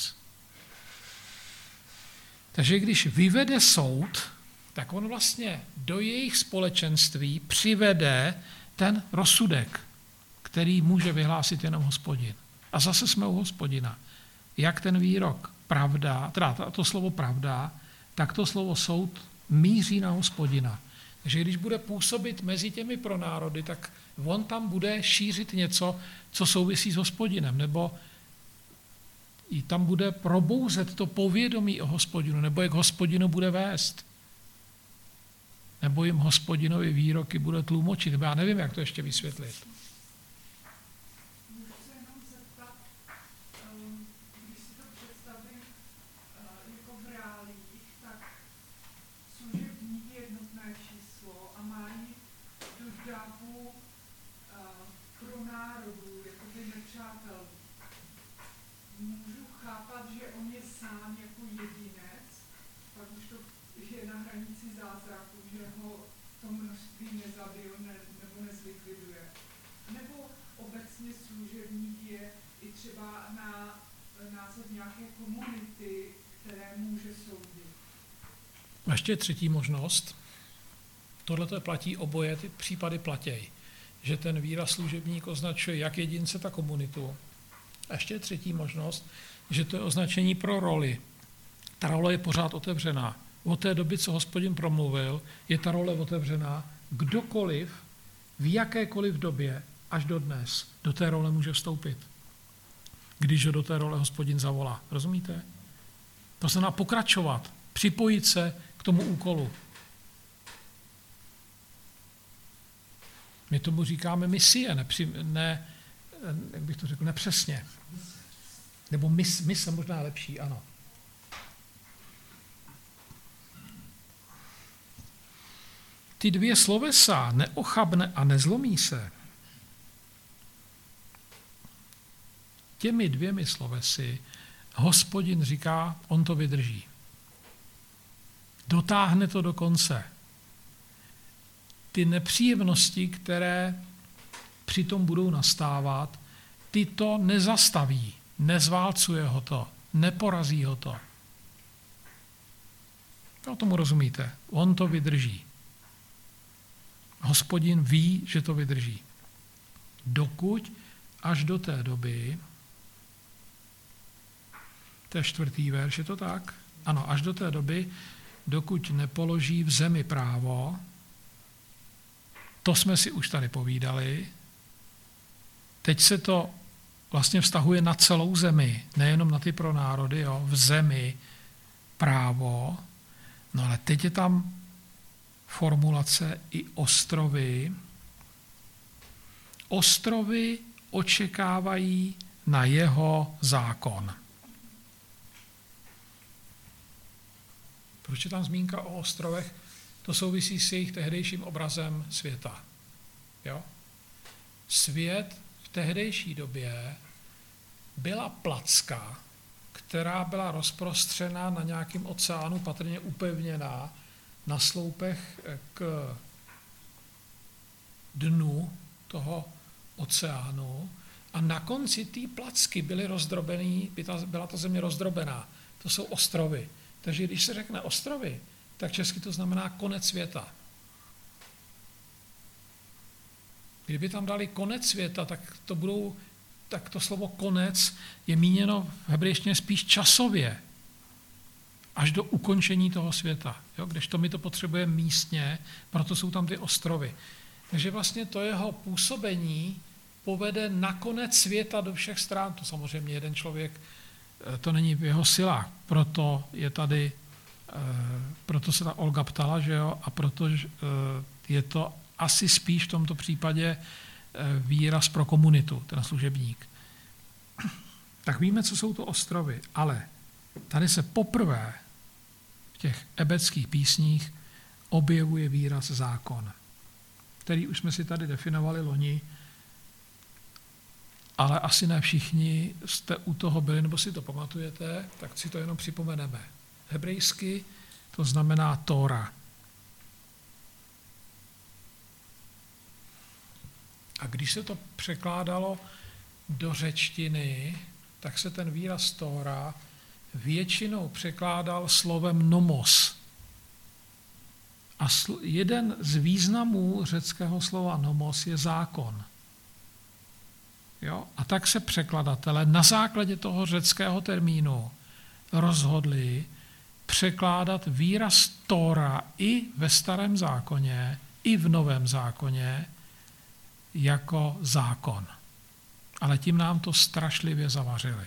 Takže když vyvede soud, tak on vlastně do jejich společenství přivede ten rozsudek, který může vyhlásit jenom Hospodin. A zase jsme u Hospodina. Jak ten výrok pravda, teda to slovo pravda, tak to slovo soud míří na Hospodina. Takže když bude působit mezi těmi pronárody, tak on tam bude šířit něco, co souvisí s Hospodinem, nebo i tam bude probouzet to povědomí o Hospodinu, nebo jak Hospodinu bude vést. Nebo jim Hospodinovi výroky bude tlumočit, nebo já nevím, jak to ještě vysvětlit. Můžu se jenom zeptat, když si to představím jako v reálích, tak služebník je jednotné číslo a mají tu davu pro národů, jakoby nepřátel. Můžu chápat, že on je sám jako jedinec, pak už to je na hranici zázraku, že ho to množství nezabil nebo nezlikviduje. Nebo obecně služebník je i třeba na název nějaké komunity, které může soudit. A ještě třetí možnost. Tohle platí oboje, ty případy platěj. Že ten výraz služebník označuje jak jedince, tak komunitu. A ještě třetí možnost, že to je označení pro roli. Ta role je pořád otevřená. Od té doby, co Hospodin promluvil, je ta role otevřená. Kdokoliv, v jakékoliv době, až do dnes, do té role může vstoupit. Když ho do té role Hospodin zavolá. Rozumíte? To znamená pokračovat, připojit se k tomu úkolu. My tomu říkáme misie, jak bych to řekl, nepřesně. Nebo mise možná lepší, ano. Ty dvě slovesa, neochabne a nezlomí se, těmi dvěmi slovesy Hospodin říká, on to vydrží. Dotáhne to do konce. Ty nepříjemnosti, které přitom budou nastávat, ty to nezastaví, nezválcuje ho to, neporazí ho to. O tomu rozumíte? On to vydrží. Hospodin ví, že to vydrží. Dokud až do té doby, to je 4. verš, je to tak? Ano, až do té doby, dokud nepoloží v zemi právo, to jsme si už tady povídali, teď se to vlastně vztahuje na celou zemi, nejenom na ty pronárody, jo, v zemi právo, no ale teď je tam formulace i ostrovy. Ostrovy očekávají na jeho zákon. Proč je tam zmínka o ostrovech? To souvisí s jejich tehdejším obrazem světa. Jo? Svět v tehdejší době byla placka, která byla rozprostřena na nějakém oceánu, patrně upevněná na sloupech k dnu toho oceánu a na konci té placky byly rozdrobený, byla ta země rozdrobená. To jsou ostrovy. Takže když se řekne ostrovy, tak česky to znamená konec světa. Kdyby tam dali konec světa, tak to slovo konec je míněno v hebrejštině spíš časově, až do ukončení toho světa. Jo? Kdežto my to potřebujeme místně, proto jsou tam ty ostrovy. Takže vlastně to jeho působení povede na konec světa do všech stran. To samozřejmě jeden člověk, to není v jeho silách, proto je tady Proto se ta Olga ptala, že jo, a proto je to asi spíš v tomto případě výraz pro komunitu, ten služebník. Tak víme, co jsou to ostrovy, ale tady se poprvé v těch ebeckých písních objevuje výraz zákon, který už jsme si tady definovali loni, ale asi ne všichni jste u toho byli, nebo si to pamatujete, tak si to jenom připomeneme. Hebrejsky to znamená Tóra. A když se to překládalo do řečtiny, tak se ten výraz Tóra většinou překládal slovem nomos. A jeden z významů řeckého slova nomos je zákon. Jo? A tak se překladatelé na základě toho řeckého termínu rozhodli překládat výraz Tóra i ve Starém zákoně, i v Novém zákoně jako zákon. Ale tím nám to strašlivě zavařili.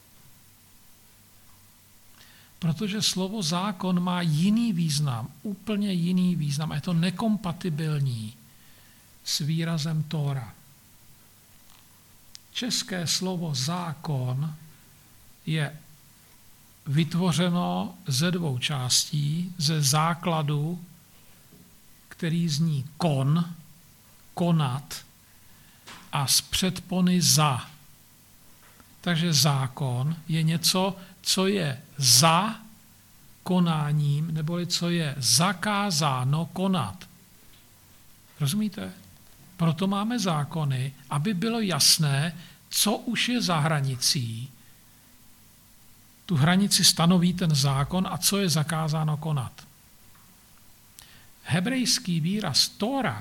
Protože slovo zákon má jiný význam, úplně jiný význam, a je to nekompatibilní s výrazem Tóra. České slovo zákon je vytvořeno ze dvou částí, ze základu, který zní kon, konat, a z předpony za. Takže zákon je něco, co je za konáním, neboli co je zakázáno konat. Rozumíte? Proto máme zákony, aby bylo jasné, co už je za hranicí. Tu hranici stanoví ten zákon a co je zakázáno konat. Hebrejský výraz Tóra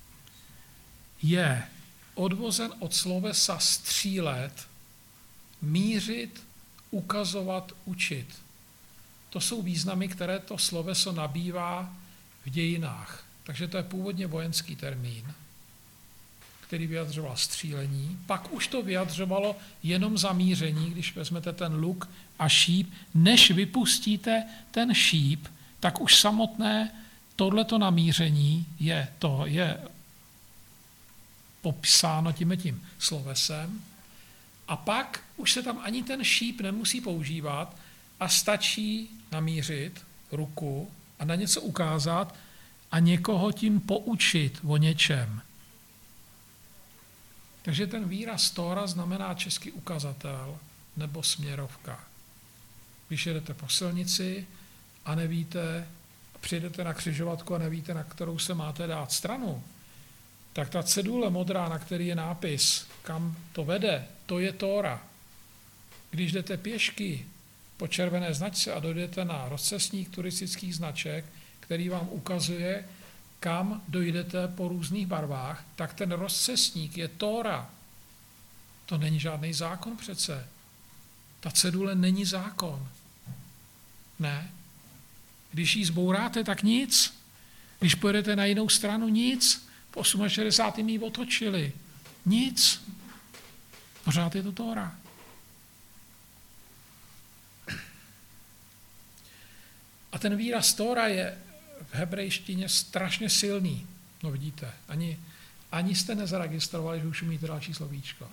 je odvozen od slovesa střílet, mířit, ukazovat, učit. To jsou významy, které to sloveso nabývá v dějinách. Takže to je původně vojenský termín, který vyjadřoval střílení. Pak už to vyjadřovalo jenom zamíření, když vezmete ten luk a šíp. Než vypustíte ten šíp, tak už samotné tohleto namíření je popsáno tím slovesem. A pak už se tam ani ten šíp nemusí používat a stačí namířit ruku a na něco ukázat a někoho tím poučit o něčem. Takže ten výraz Tóra znamená český ukazatel nebo směrovka. Když jedete po silnici a nevíte, přijdete na křižovatku a nevíte, na kterou se máte dát stranu, tak ta cedule modrá, na který je nápis, kam to vede, to je Tóra. Když jdete pěšky po červené značce a dojdete na rozcestník turistických značek, který vám ukazuje, kam dojdete po různých barvách, tak ten rozcestník je Tóra. To není žádný zákon přece. Ta cedule není zákon. Ne. Když ji zbouráte, tak nic. Když pojedete na jinou stranu, nic. V 68. ji otočili. Nic. Pořád je to Tóra. A ten výraz Tóra je v hebrejštině strašně silný. No vidíte, ani jste nezaregistrovali, že už umíte další slovíčko.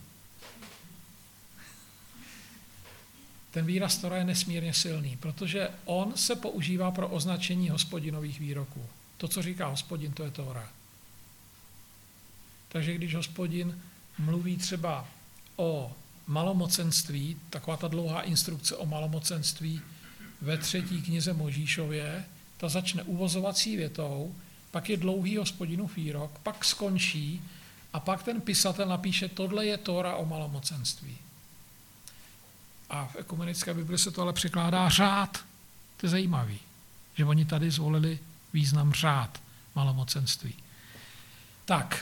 Ten výraz Tóra je nesmírně silný, protože on se používá pro označení Hospodinových výroků. To, co říká Hospodin, to je Tóra. Takže když Hospodin mluví třeba o malomocenství, taková ta dlouhá instrukce o malomocenství ve 3. knize Možíšově, ta začne uvozovací větou, pak je dlouhý Hospodinův výrok, pak skončí a pak ten pisatel napíše, tohle je Tóra o malomocenství. A v ekumenické Bibli se to ale překládá řád. To je zajímavý, že oni tady zvolili význam řád malomocenství. Tak.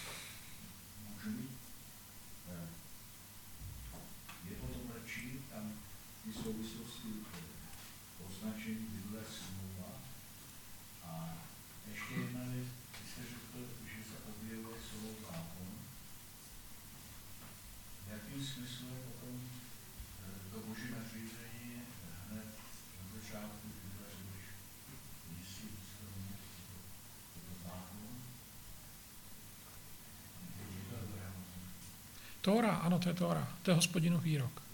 Je potom lepší tam ty souvislosti označení Bible smlouva. A ještě jedna věc, vy jste řekl, že se objevuje slovo zákon. Jakým smyslem potom to boží nařízení hned na začátku Tóra, ano, to je Tóra. To je Hospodinův výrok.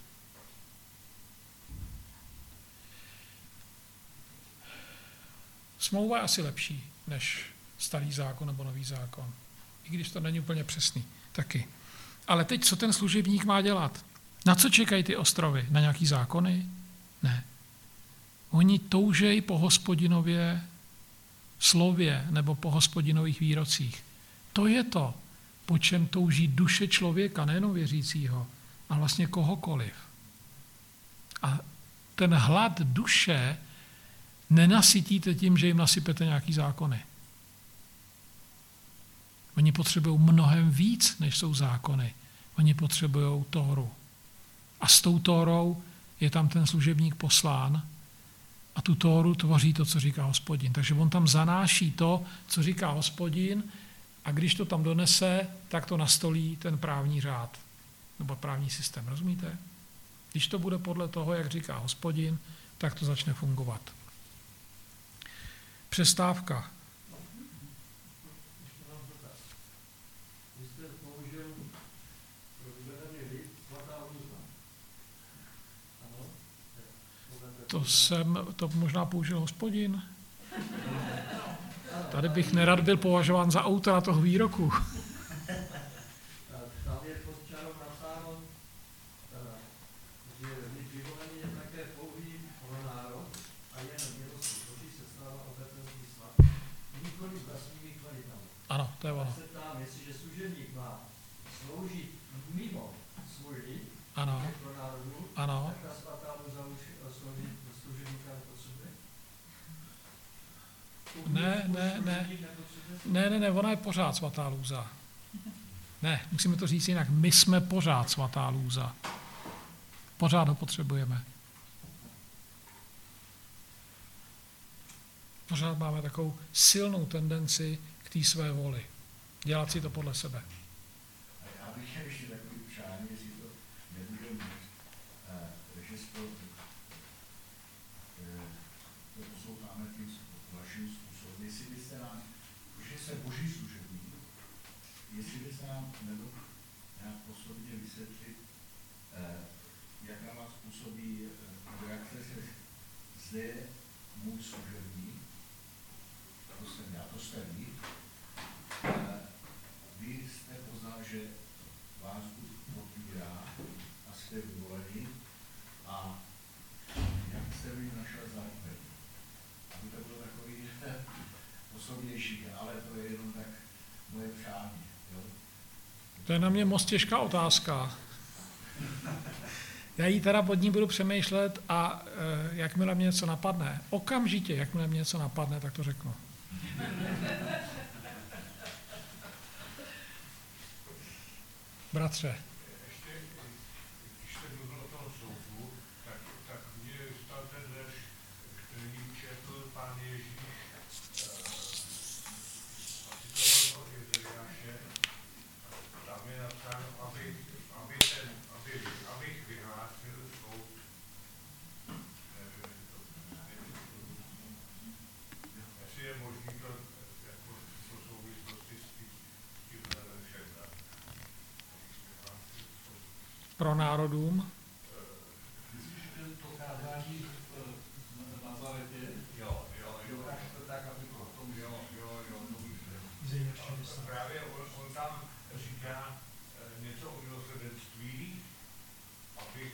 Smlouva je asi lepší než starý zákon nebo nový zákon. I když to není úplně přesný. Taky. Ale teď, co ten služebník má dělat? Na co čekají ty ostrovy? Na nějaký zákony? Ne. Oni toužejí po Hospodinově slově nebo po Hospodinových výrocích. To je to, po čem touží duše člověka, nejenom věřícího, ale vlastně kohokoliv. A ten hlad duše nenasytíte tím, že jim nasypete nějaký zákony. Oni potřebují mnohem víc, než jsou zákony. Oni potřebují Tóru. A s tou Tórou je tam ten služebník poslán a tu Tóru tvoří to, co říká Hospodin. Takže on tam zanáší to, co říká Hospodin, a když to tam donese, tak to nastolí ten právní řád nebo právní systém. Rozumíte? Když to bude podle toho, jak říká Hospodin, tak to začne fungovat. Přestávka. Vy jste použil pro vybraný lid svatá různa. Ano? To možná použil Hospodin. Tady bych nerad byl považován za autora toho výroku. Tam je pod čarou napsáno, že lid vyvolený je také pouhý pro národ a jen milostí Boží se stává obecenský snad, nikoli vlastními kvalitami. Ano, to je ono. Já se ptám, jestliže služebník má sloužit mimo svůj lid, Ano, pro národu, ano. tak ta svatá růza už služebníka nepotřebuje? Ne, ona je pořád svatá lůza. Ne, musíme to říct jinak. My jsme pořád svatá lůza. Pořád ho potřebujeme. Pořád máme takovou silnou tendenci k té své voli. Dělat si to podle sebe. A já bych chtěl ještě takový přání, jestli to nemůžeme mít, že to posloucháme tím vaším způsobem. Jestli byste nám, protože se Boží služebník, jestli byste nám nemohl nějak osobně vysvětlit, jak na vás působí reakce, že zde je můj služebník, to jsem já, to jste vy. Vy jste poznal, že vás popírá a jste vyvolení a jak jste vy našel zároveň. Aby to bylo takový osobnější, ale to je jenom tak moje přání. Jo? To je na mě moc těžká otázka. Já jí teda pod ní budu přemýšlet a jakmile mě něco napadne, okamžitě, jakmile mě něco napadne, tak to řeknu. Bratře. Ještě, když jste mluvil o tom soudu, tak mě stal ten verš, který četl pán Ježíš, citoval od Izaiáše, tam je napsáno, abych vyhlásil soud. Jestli je možný to jako v souvislosti s tím veršem. Pro národům. Myslíš, že to kázání v Nazaretě? Jo. Dokáže to tak, aby to v tom to víš. Právě on tam říká něco o milosrdenství, abych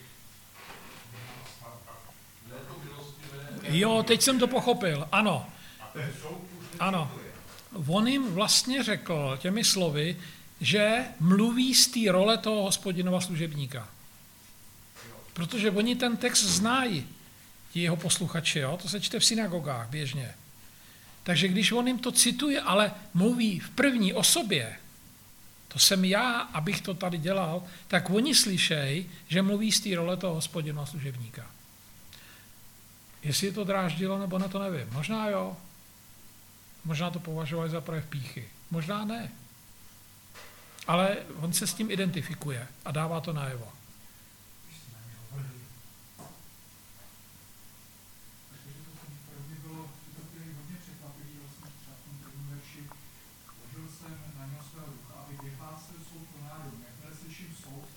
to milostivé. Jo, teď jsem to pochopil, ano. a ten soud už Ano. necituje. On jim vlastně řekl těmi slovy, že mluví z té role toho Hospodinova služebníka. Protože oni ten text znají, ti jeho posluchači, jo? To se čte v synagogách běžně. Takže když on jim to cituje, ale mluví v první osobě, to jsem já, abych to tady dělal, tak oni slyšejí, že mluví z té role toho Hospodinova služebníka. Jestli je to dráždilo, nebo ne, to nevím. Možná jo. Možná to považovali za projev pýchy. Možná ne. Ale on se s tím identifikuje a dává to najevo. Pro mě bylo v tuto chvíli hodně překvapivé, vlastně třeba v tom prvním verši, vložil jsem na něho svého ducha, aby vyhlásil soud pro národ. Jakmile slyším soud,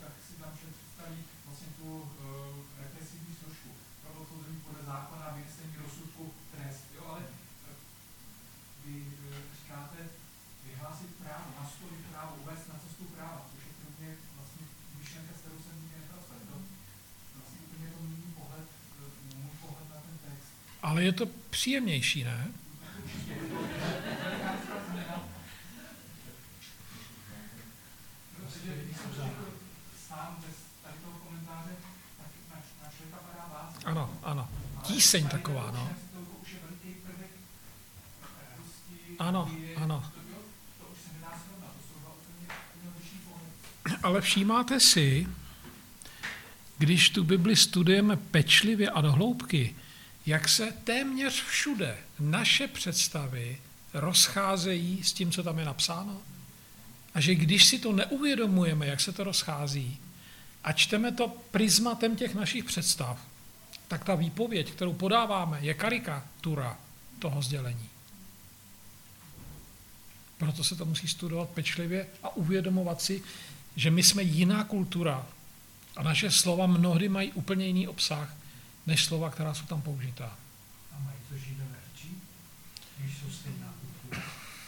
Ale je to příjemnější, ne? Protože když jsem řekl sám bez tady toho komentáře, tak na člověka padá báze. Ano, ano. Tíseň taková, no. To už je veliký prvek radosti, Ano, ano. to už se nedá srovnat, to jsou dva úplně odlišný pohled. Ale všímáte si, když tu Bibli studujeme pečlivě a do hloubky, jak se téměř všude naše představy rozcházejí s tím, co tam je napsáno? A že když si to neuvědomujeme, jak se to rozchází, a čteme to prismatem těch našich představ, tak ta výpověď, kterou podáváme, je karikatura toho sdělení. Proto se to musí studovat pečlivě a uvědomovat si, že my jsme jiná kultura a naše slova mnohdy mají úplně jiný obsah, než slova, která jsou tam použitá. A mají to Židové radši, když jsou stejná kultura?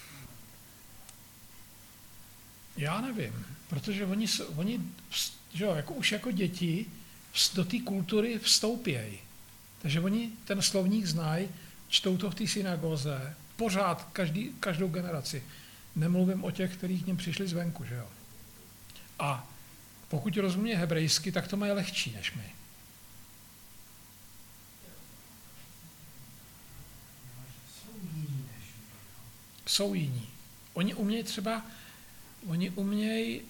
Já nevím, protože oni že jo, jako už jako děti do té kultury vstoupějí. Takže oni ten slovník znají, čtou to v té synagoze, pořád, každou generaci. Nemluvím o těch, kteří k něm přišli zvenku, že jo. A pokud rozumí hebrejsky, tak to mají lehčí než my. Jsou jiní než my. Jsou jiní. Oni umějí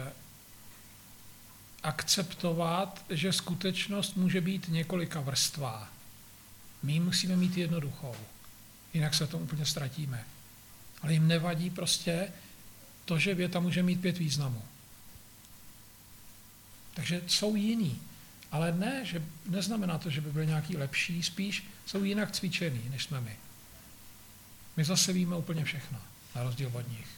akceptovat, že skutečnost může být několika vrstvá. My ji musíme mít jednoduchou, jinak se to úplně ztratíme. Ale jim nevadí prostě to, že věta může mít 5 významů. Takže jsou jiní. Ale ne, že neznamená to, že by byli nějaký lepší, spíš jsou jinak cvičený, než jsme my. My zase víme úplně všechno, na rozdíl od nich.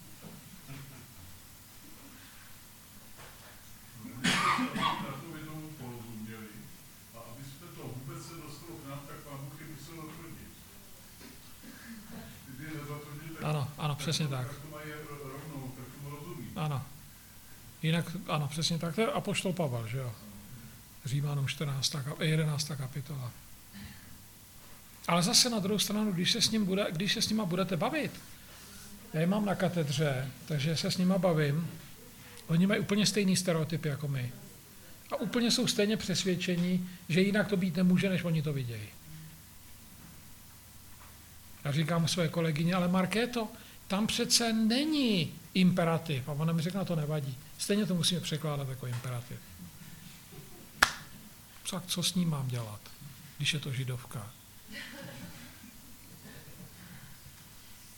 Na to by tomu porozuměli a aby jsme to vůbec se dostalo k nám, tak vám Bůh je musel zatvrdit. Kdyby je nezatvrdil, tak, Ano, přesně tak. tak to mají rovnou, tak tomu rozumí. Ano. Jinak, ano, přesně tak. To je apoštol Pavel, že jo? Římanům 11. kapitola. Ale zase na druhou stranu, když se s nima budete bavit, já je mám na katedře, takže se s nima bavím, oni mají úplně stejný stereotypy jako my. A úplně jsou stejně přesvědčení, že jinak to být nemůže, než oni to vidějí. Já říkám své kolegyně, ale Markéto, tam přece není imperativ. A ona mi řekla, to nevadí. Stejně to musíme překládat jako imperativ. Tak co s ním mám dělat, když je to židovka?